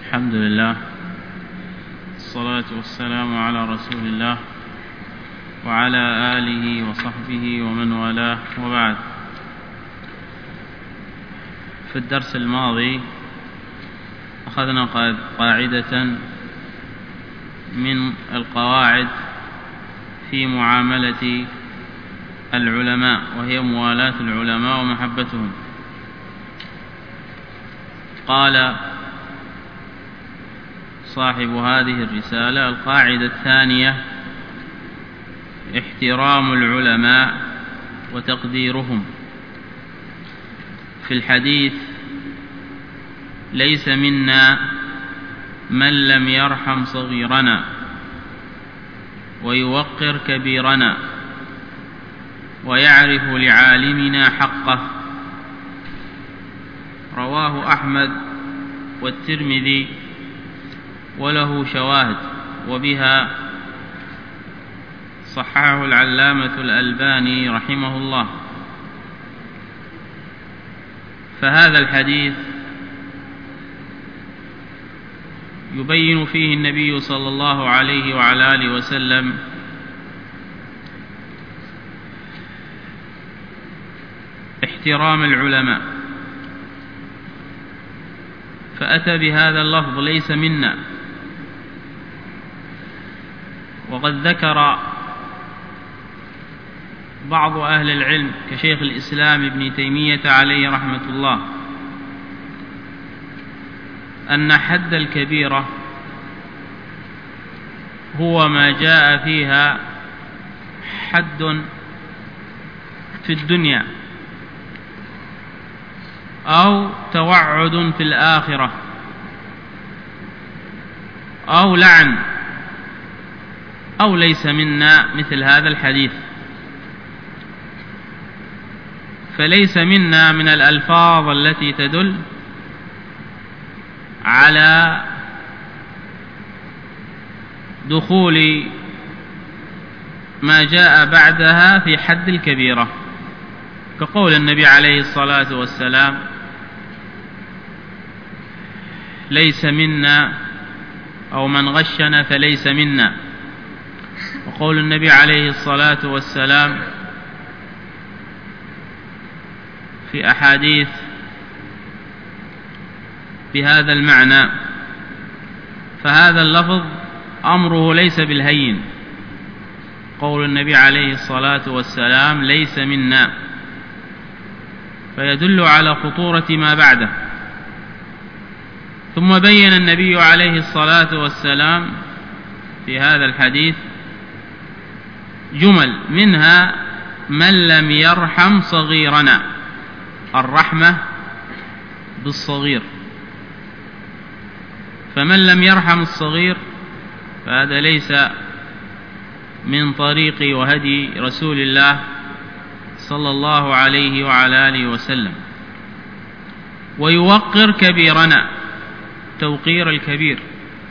الحمد لله، الصلاة والسلام على رسول الله وعلى آله وصحبه ومن والاه، وبعد. في الدرس الماضي أخذنا قاعدة من القواعد في معاملة العلماء، وهي موالاة العلماء ومحبتهم. قال صاحب هذه الرسالة: القاعدة الثانية احترام العلماء وتقديرهم. في الحديث: ليس منا من لم يرحم صغيرنا ويوقر كبيرنا ويعرف لعالمنا حقه. رواه أحمد والترمذي وله شواهد، وبها صححه العلامة الألباني رحمه الله. فهذا الحديث يبين فيه النبي صلى الله عليه وعلى آله وسلم احترام العلماء، فأتى بهذا اللفظ: ليس منا. وقد ذكر بعض أهل العلم كشيخ الإسلام ابن تيمية عليه رحمة الله أن حد الكبيرة هو ما جاء فيها حد في الدنيا أو توعد في الآخرة أو لعن أو ليس منا، مثل هذا الحديث. فليس منا من الألفاظ التي تدل على دخول ما جاء بعدها في حد الكبيرة، كقول النبي عليه الصلاة والسلام: ليس منا، أو من غشنا فليس منا. وقول النبي عليه الصلاة والسلام في أحاديث بهذا المعنى. فهذا اللفظ أمره ليس بالهين، قول النبي عليه الصلاة والسلام: ليس منا، فيدل على خطورة ما بعده. ثم بين النبي عليه الصلاة والسلام في هذا الحديث جمل، منها: من لم يرحم صغيرنا، الرحمة بالصغير. فمن لم يرحم الصغير فهذا ليس من طريق وهدي رسول الله صلى الله عليه وعلى آله وسلم. ويوقر كبيرنا، توقير الكبير.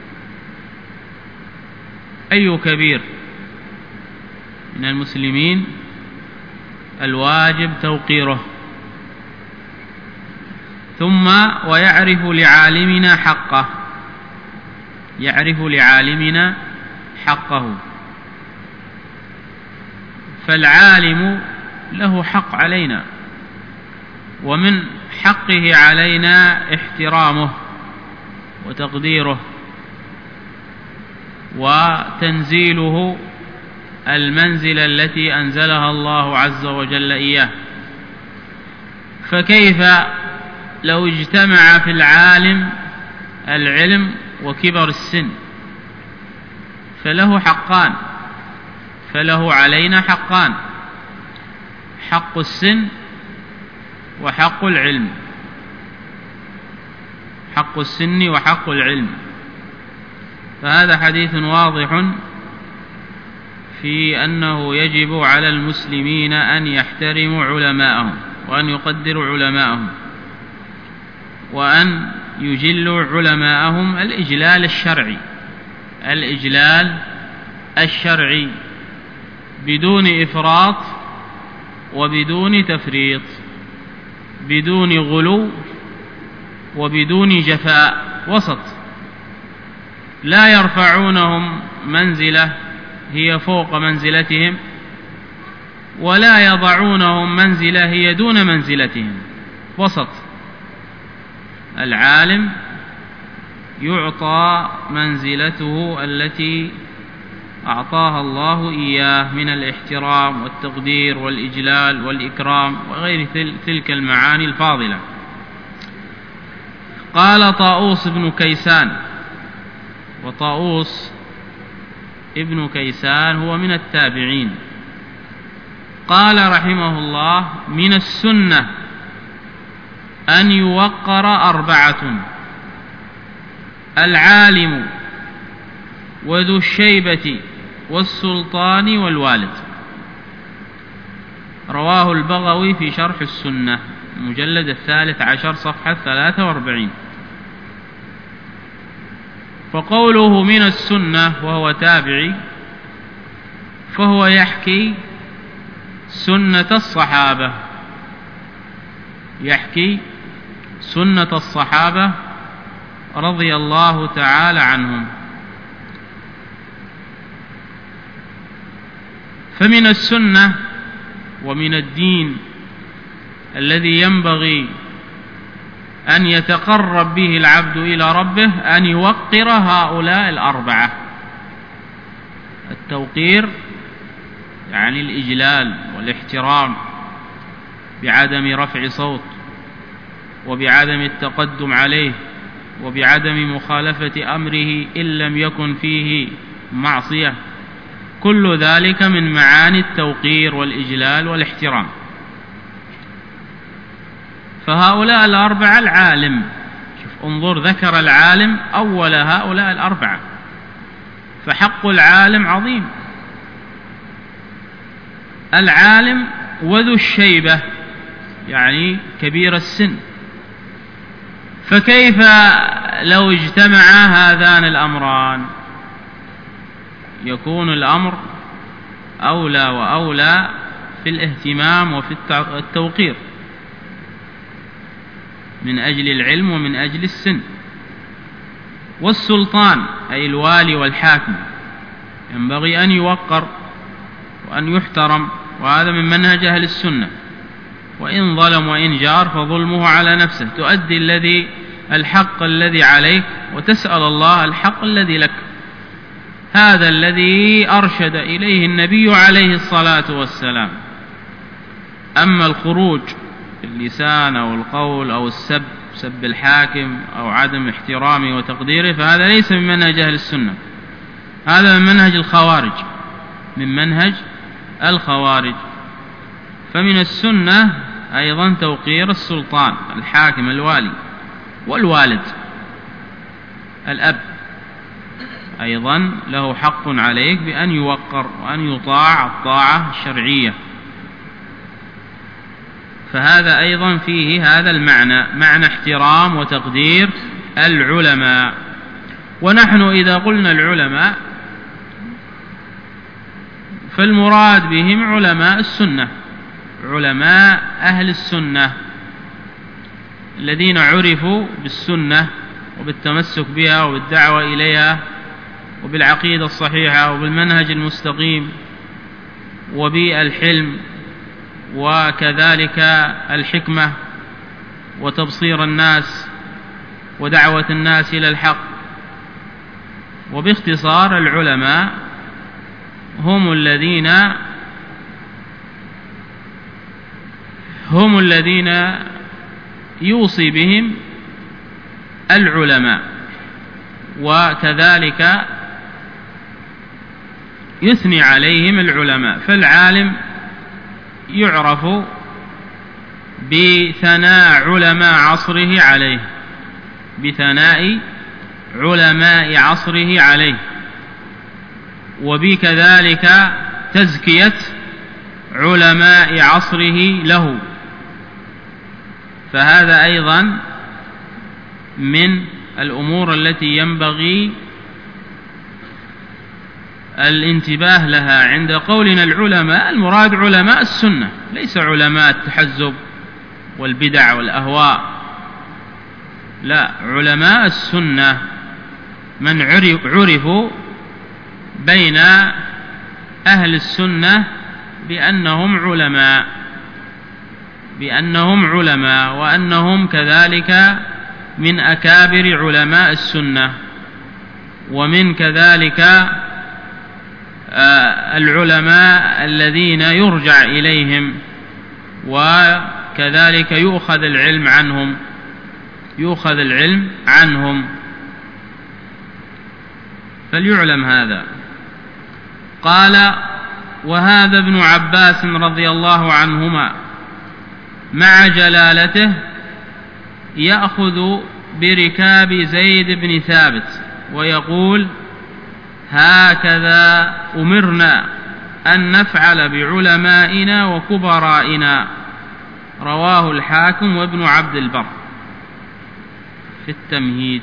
أي كبير من المسلمين الواجب توقيره. ثم ويعرف لعالمنا حقه، يعرف لعالمنا حقه. فالعالم له حق علينا، ومن حقه علينا احترامه وتقديره وتنزيله المنزلة التي أنزلها الله عز وجل إياه. فكيف لو اجتمع في العالم العلم وكبر السن؟ فله حقان، فله علينا حقان: حق السن وحق العلم، حق السن وحق العلم. فهذا حديث واضح في أنه يجب على المسلمين أن يحترموا علماءهم وأن يقدروا علماءهم وأن يجلوا علماءهم الإجلال الشرعي، الإجلال الشرعي، بدون إفراط وبدون تفريط، بدون غلو وبدون جفاء، وسط. لا يرفعونهم منزلة هي فوق منزلتهم، ولا يضعونهم منزلة هي دون منزلتهم، وسط. العالم يعطى منزلته التي أعطاها الله إياه من الاحترام والتقدير والإجلال والإكرام وغير تلك المعاني الفاضلة. قال طاووس بن كيسان، وطاووس ابن كيسان هو من التابعين، قال رحمه الله: من السنة أن يوقر 4: العالم وذو الشيبة والسلطان والوالد. رواه البغوي في شرح السنة، المجلد 13 صفحة 43. فقوله من السنة وهو تابعي، فهو يحكي سنة الصحابة، يحكي سنة الصحابة رضي الله تعالى عنهم. فمن السنة ومن الدين الذي ينبغي أن يتقرب به العبد إلى ربه أن يوقر هؤلاء 4. التوقير يعني الإجلال والاحترام بعدم رفع صوت، وبعدم التقدم عليه، وبعدم مخالفة أمره إن لم يكن فيه معصية. كل ذلك من معاني التوقير والإجلال والاحترام. فهؤلاء 4 العالم، شوف انظر، ذكر العالم أول هؤلاء 4، فحق العالم عظيم. العالم وذو الشيبة يعني كبير السن، فكيف لو اجتمعا هذان الأمران؟ يكون الأمر أولى وأولى في الاهتمام وفي التوقير من أجل العلم ومن أجل السن. والسلطان أي الوالي والحاكم ينبغي أن يوقر وأن يحترم، وهذا من منهج أهل السنة. وإن ظلم وإن جار فظلمه على نفسه، تؤدي الحق الذي عليك وتسأل الله الحق الذي لك. هذا الذي أرشد إليه النبي عليه الصلاة والسلام. أما الخروج باللسان أو القول أو السب، سب الحاكم أو عدم احترامه وتقديره، فهذا ليس من منهج أهل السنة، هذا من منهج الخوارج، من منهج الخوارج. فمن السنة أيضا توقير السلطان، الحاكم الوالي، والوالد الأب أيضا له حق عليك بأن يوقر وأن يطاع الطاعة الشرعية. فهذا أيضا فيه هذا المعنى، معنى احترام وتقدير العلماء. ونحن إذا قلنا العلماء فالمراد بهم علماء السنة، علماء أهل السنة الذين عرفوا بالسنة وبالتمسك بها وبالدعوة إليها وبالعقيدة الصحيحة وبالمنهج المستقيم وبالحلم وكذلك الحكمة وتبصير الناس ودعوة الناس إلى الحق. وباختصار العلماء هم الذين يوصي بهم العلماء، وكذلك يثني عليهم العلماء. فالعالم يعرف بثناء علماء عصره عليه، بثناء علماء عصره عليه، وبكذلك تزكية علماء عصره له. فهذا أيضا من الأمور التي ينبغي الانتباه لها عند قولنا العلماء. المراد علماء السنة، ليس علماء التحزب والبدع والأهواء، لا، علماء السنة من عرفوا بين أهل السنة بأنهم علماء وأنهم كذلك من أكابر علماء السنة، ومن كذلك العلماء الذين يرجع إليهم وكذلك يؤخذ العلم عنهم. فليعلم هذا. قال: وهذا ابن عباس رضي الله عنهما مع جلالته يأخذ بركاب زيد بن ثابت ويقول: هكذا أمرنا أن نفعل بعلمائنا وكبرائنا. رواه الحاكم وابن عبد البر في التمهيد.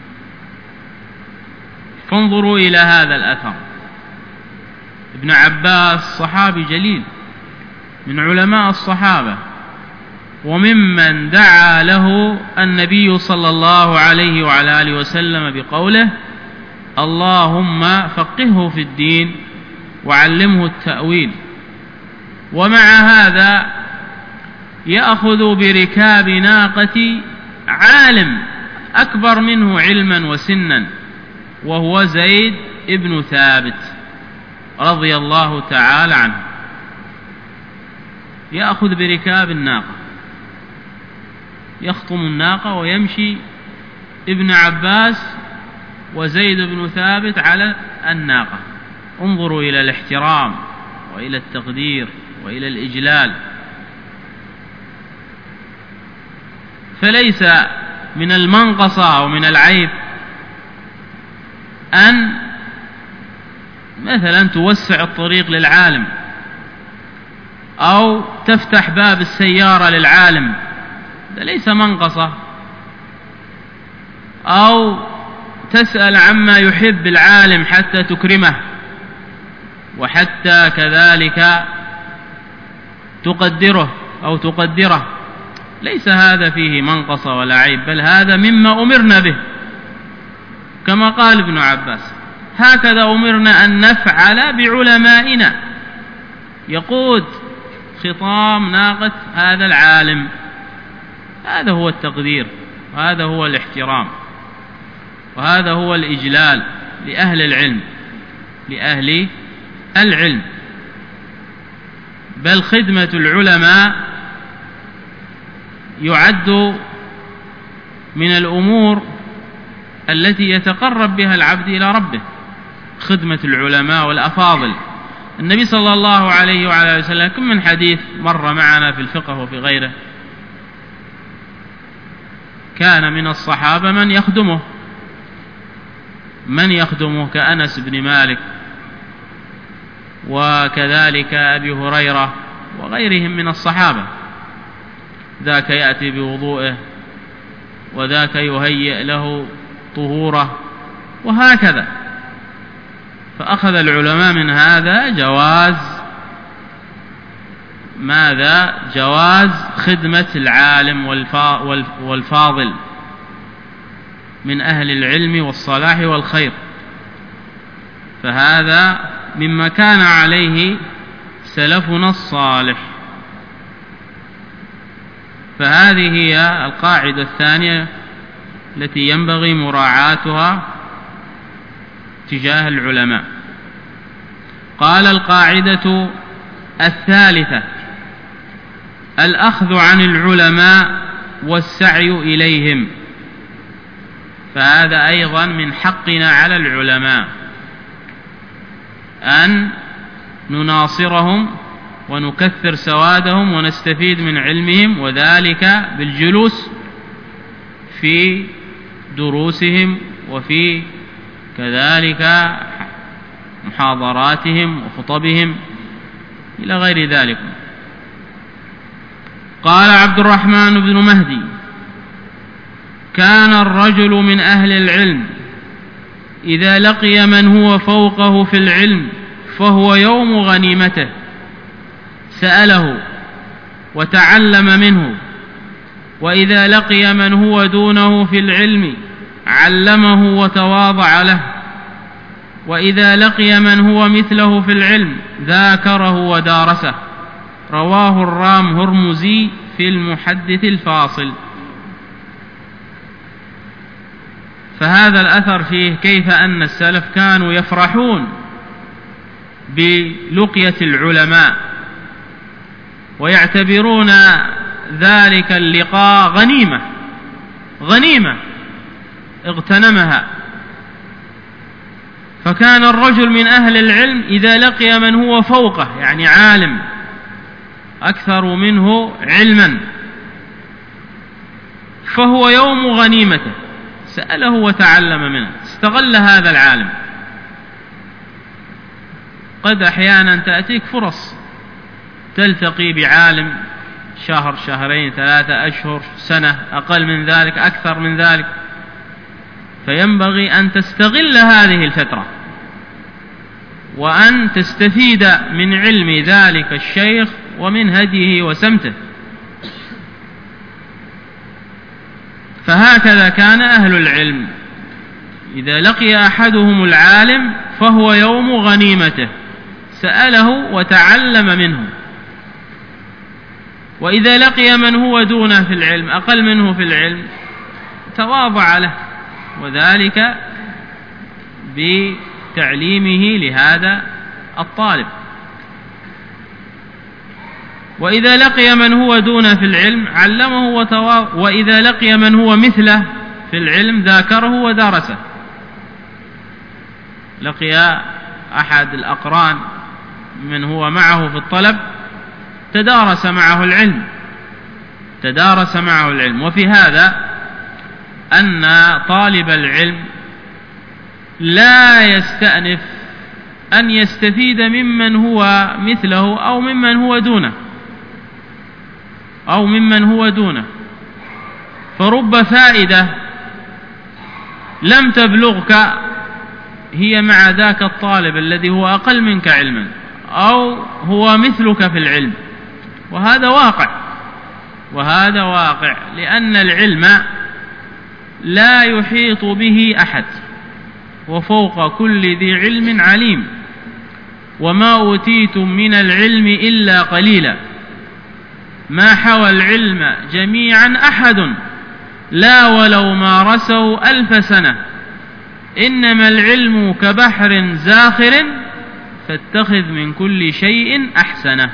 فانظروا إلى هذا الأثر. ابن عباس صحابي جليل من علماء الصحابة، وممن دعا له النبي صلى الله عليه وعلى آله وسلم بقوله: اللهم فقهه في الدين وعلمه التأويل. ومع هذا يأخذ بركاب ناقة عالم أكبر منه علما وسنا، وهو زيد ابن ثابت رضي الله تعالى عنه. يأخذ بركاب الناقة، يخطم الناقة ويمشي ابن عباس وزيد بن ثابت على الناقة. انظروا إلى الاحترام وإلى التقدير وإلى الإجلال. فليس من المنقصة ومن العيب أن مثلا توسع الطريق للعالم أو تفتح باب السيارة للعالم، هذا ليس منقصة. أو تسأل عما يحب العالم حتى تكرمه وحتى كذلك تقدره أو تقدره، ليس هذا فيه منقصة ولا عيب، بل هذا مما أمرنا به، كما قال ابن عباس: هكذا أمرنا أن نفعل بعلمائنا. يقود خطام ناقة هذا العالم. هذا هو التقدير، وهذا هو الاحترام، وهذا هو الإجلال لأهل العلم. بل خدمة العلماء يعد من الأمور التي يتقرب بها العبد إلى ربه، خدمة العلماء والأفاضل. النبي صلى الله عليه وعلى وسلم كم من حديث مر معنا في الفقه وفي غيره، كان من الصحابة من يخدمه كأنس بن مالك، وكذلك أبي هريرة وغيرهم من الصحابة. ذاك يأتي بوضوءه، وذاك يهيئ له طهوره، وهكذا. فأخذ العلماء من هذا جواز خدمة العالم والفاضل من أهل العلم والصلاح والخير. فهذا مما كان عليه سلفنا الصالح. فهذه هي القاعدة الثانية التي ينبغي مراعاتها تجاه العلماء. قال: القاعدة الثالثة: الأخذ عن العلماء والسعي إليهم. فهذا أيضا من حقنا على العلماء أن نناصرهم ونكثر سوادهم ونستفيد من علمهم، وذلك بالجلوس في دروسهم وفي كذلك محاضراتهم وخطبهم إلى غير ذلك. قال عبد الرحمن بن مهدي: كان الرجل من أهل العلم إذا لقي من هو فوقه في العلم فهو يوم غنيمته، سأله وتعلم منه، وإذا لقي من هو دونه في العلم علمه وتواضع له، وإذا لقي من هو مثله في العلم ذاكره ودارسه. رواه الرام هرمزي في المحدث الفاصل. فهذا الأثر فيه كيف أن السلف كانوا يفرحون بلقية العلماء ويعتبرون ذلك اللقاء غنيمة اغتنمها. فكان الرجل من أهل العلم إذا لقي من هو فوقه، يعني عالم أكثر منه علما، فهو يوم غنيمته، سأله وتعلم منه، استغل هذا العالم. قد أحيانا تأتيك فرص تلتقي بعالم شهر، شهرين، 3 أشهر، سنة، أقل من ذلك، أكثر من ذلك، فينبغي أن تستغل هذه الفترة وأن تستفيد من علم ذلك الشيخ ومن هديه وسمته. فهكذا كان أهل العلم، إذا لقي أحدهم العالم فهو يوم غنيمته، سأله وتعلم منه. وإذا لقي من هو دونه في العلم، أقل منه في العلم، تواضع له، وذلك بتعليمه لهذا الطالب. وإذا لقي من هو دونه في العلم علمه وتواضع، وإذا لقي من هو مثله في العلم ذاكره ودارسه. لقي أحد الأقران من هو معه في الطلب، تدارس معه العلم. وفي هذا أن طالب العلم لا يستأنف أن يستفيد ممن هو مثله أو ممن هو دونه، فرب فائدة لم تبلغك هي مع ذاك الطالب الذي هو أقل منك علما أو هو مثلك في العلم. وهذا واقع، لأن العلم لا يحيط به أحد، وفوق كل ذي علم عليم، وما أوتيتم من العلم إلا قليلا، ما حوى العلم جميعا أحد، لا ولو مارسوا 1000 سنة، إنما العلم كبحر زاخر، فاتخذ من كل شيء أحسنه.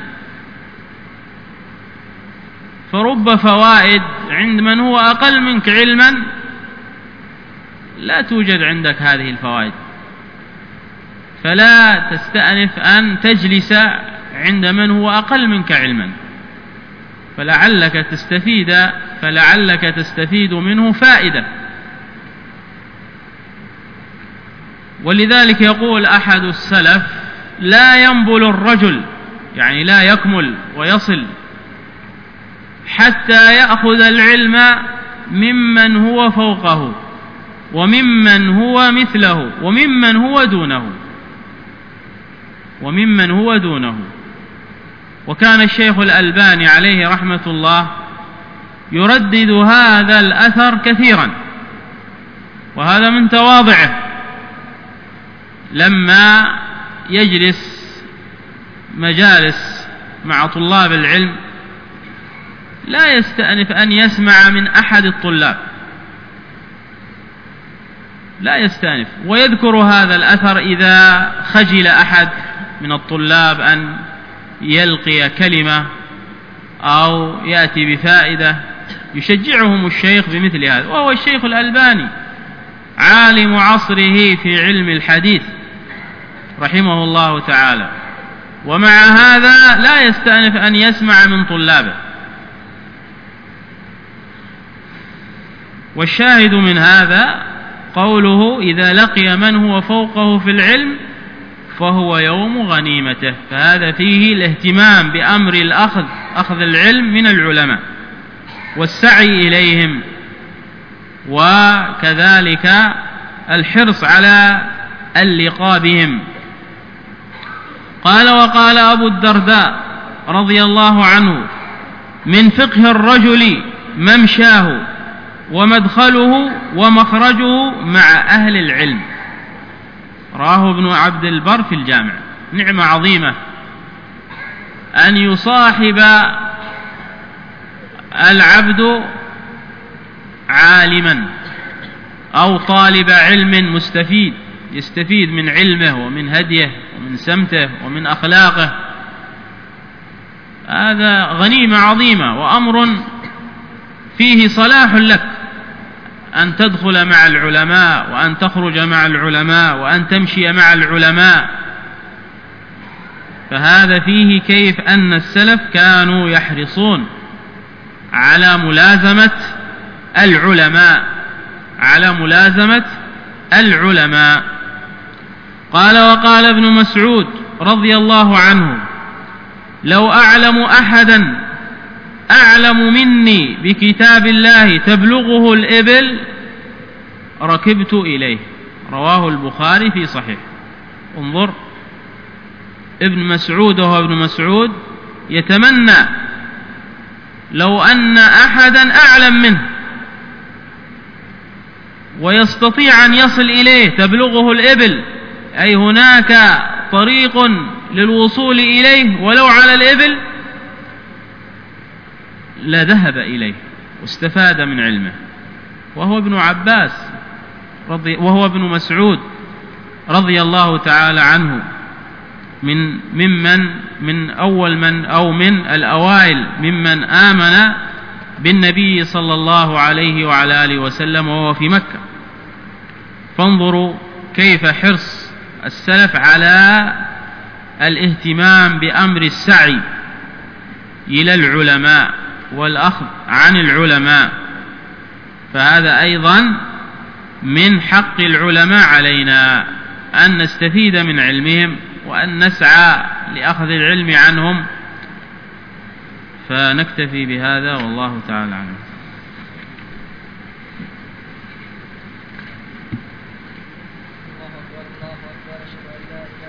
فرب فوائد عند من هو أقل منك علما لا توجد عندك هذه الفوائد، فلا تستأنف أن تجلس عند من هو أقل منك علما، فلعلك تستفيد منه فائدة. ولذلك يقول أحد السلف: لا ينبل الرجل، يعني لا يكمل ويصل، حتى يأخذ العلم ممن هو فوقه وممن هو مثله وممن هو دونه. وكان الشيخ الألباني عليه رحمة الله يردد هذا الأثر كثيرا، وهذا من تواضعه، لما يجلس مجالس مع طلاب العلم لا يستأنف أن يسمع من أحد الطلاب، لا يستأنف، ويذكر هذا الأثر إذا خجل أحد من الطلاب أن يلقي كلمة أو يأتي بفائدة، يشجعهم الشيخ بمثل هذا. وهو الشيخ الألباني عالم عصره في علم الحديث رحمه الله تعالى، ومع هذا لا يستأنف أن يسمع من طلابه. والشاهد من هذا قوله: إذا لقي من هو فوقه في العلم فهو يوم غنيمته. فهذا فيه الاهتمام بأمر أخذ العلم من العلماء والسعي إليهم، وكذلك الحرص على اللقاء بهم. قال: وقال أبو الدرداء رضي الله عنه: من فقه الرجل ممشاه ومدخله ومخرجه مع أهل العلم. راه ابن عبد البر في الجامع. نعمة عظيمة أن يصاحب العبد عالما أو طالب علم مستفيد، يستفيد من علمه ومن هديه ومن سمته ومن أخلاقه. هذا غنيمة عظيمة وأمر فيه صلاح لك أن تدخل مع العلماء وأن تخرج مع العلماء وأن تمشي مع العلماء. فهذا فيه كيف أن السلف كانوا يحرصون على ملازمة العلماء. قال: وقال ابن مسعود رضي الله عنه: لو أعلم أحدا أعلم مني بكتاب الله تبلغه الإبل ركبت إليه. رواه البخاري في صحيح. انظر، ابن مسعود وهو ابن مسعود يتمنى لو أن أحدا أعلم منه ويستطيع أن يصل إليه تبلغه الإبل، أي هناك طريق للوصول إليه ولو على الإبل، لا ذهب إليه واستفاد من علمه. وهو ابن مسعود رضي الله تعالى عنه من الأوائل ممن آمن بالنبي صلى الله عليه وعلى آله وسلم وهو في مكة. فانظروا كيف حرص السلف على الاهتمام بأمر السعي إلى العلماء والأخذ عن العلماء. فهذا أيضا من حق العلماء علينا أن نستفيد من علمهم وأن نسعى لأخذ العلم عنهم. فنكتفي بهذا والله تعالى أعلم.